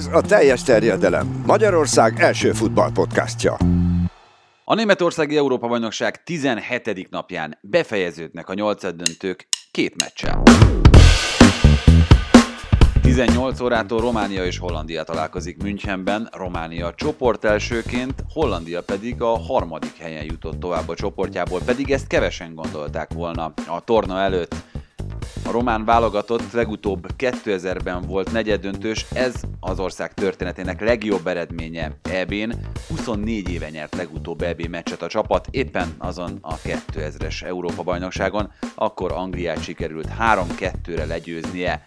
Ez a Teljes terjedelem, Magyarország első futballpodcastja. A németországi Európa-bajnokság 17. napján befejeződnek a nyolcaddöntők két meccsel. 18 órától Románia és Hollandia találkozik Münchenben, Románia csoportelsőként, Hollandia pedig a harmadik helyen jutott tovább a csoportjából, pedig ezt kevesen gondolták volna a torna előtt. A román válogatott legutóbb 2000-ben volt negyeddöntős, ez az ország történetének legjobb eredménye EB-n. 24 éve nyert legutóbb EB meccset a csapat, éppen azon a 2000-es Európa-bajnokságon, akkor Angliát sikerült 3-2-re legyőznie.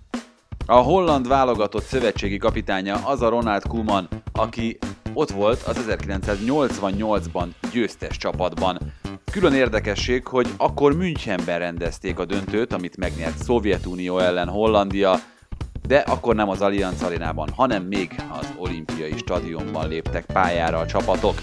A holland válogatott szövetségi kapitánya az a Ronald Koeman, aki ott volt az 1988-ban győztes csapatban. Külön érdekesség, hogy akkor Münchenben rendezték a döntőt, amit megnyert Szovjetunió ellen Hollandia, de akkor nem az Allianz Arénában, hanem még az olimpiai stadionban léptek pályára a csapatok.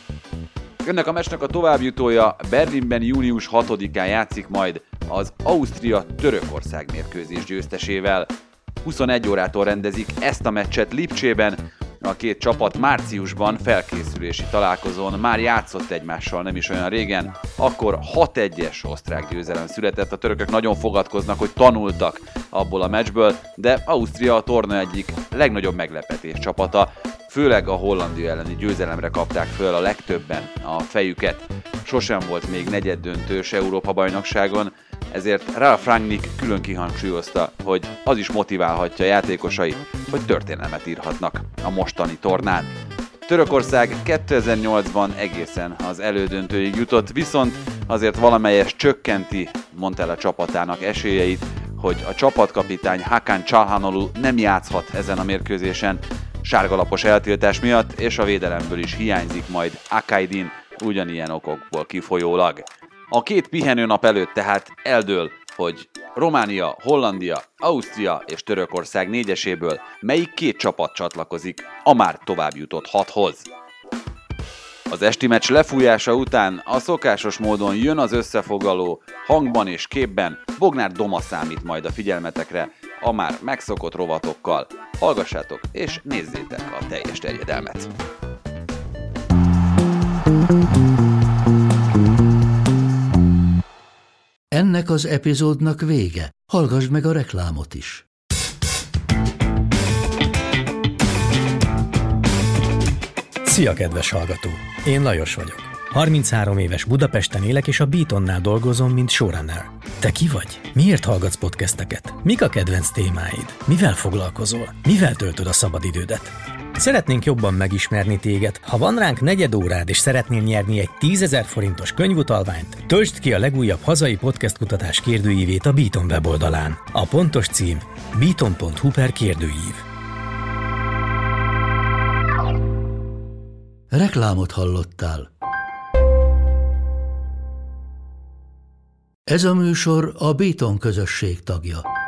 Ennek a meccsnek a továbbjutója Berlinben június 6-án játszik majd az Ausztria-Törökország mérkőzés győztesével. 21 órától rendezik ezt a meccset Lipcsében. A két csapat márciusban felkészülési találkozón már játszott egymással nem is olyan régen, akkor 6-1-es osztrák győzelem született. A törökök nagyon fogadkoznak, hogy tanultak abból a meccsből, de Ausztria a torna egyik legnagyobb meglepetés csapata, főleg a Hollandia elleni győzelemre kapták föl a legtöbben a fejüket. Sosem volt még negyeddöntős Európa-bajnokságon, ezért Ralf Rangnick külön kihangsúlyozta, hogy az is motiválhatja a játékosait, hogy történelmet írhatnak a mostani tornán. Törökország 2008-ban egészen az elődöntőig jutott, viszont azért valamelyest csökkenti Montella csapatának esélyeit, hogy a csapatkapitány Hakan Çalhanoğlu nem játszhat ezen a mérkőzésen sárgalapos eltiltás miatt, és a védelemből is hiányzik majd Akaydin ugyanilyen okokból kifolyólag. A két pihenőnap előtt tehát eldől, hogy Románia, Hollandia, Ausztria és Törökország négyeséből melyik két csapat csatlakozik a már továbbjutott 6-hoz. Az esti meccs lefújása után a szokásos módon jön az összefoglaló, hangban és képben. Bognár Doma számít majd a figyelmetekre a már megszokott rovatokkal. Hallgassátok és nézzétek a teljes terjedelmet! Ennek az epizódnak vége. Hallgass meg a reklámot is. Szia, kedves hallgató! Én Lajos vagyok. 33 éves Budapesten élek, és a Beatonnál dolgozom, mint showrunner. Te ki vagy? Miért hallgatsz podcasteket? Mik a kedvenc témáid? Mivel foglalkozol? Mivel töltöd a szabadidődet? Szeretnénk jobban megismerni téged. Ha van ránk negyed órád, és szeretnél nyerni egy 10 000 forintos könyvutalványt, töltsd ki a legújabb hazai podcast kutatás kérdőívét a Beaton weboldalán. A pontos cím beaton.hu/kérdőív. Reklámot hallottál. Ez a műsor a Beaton közösség tagja.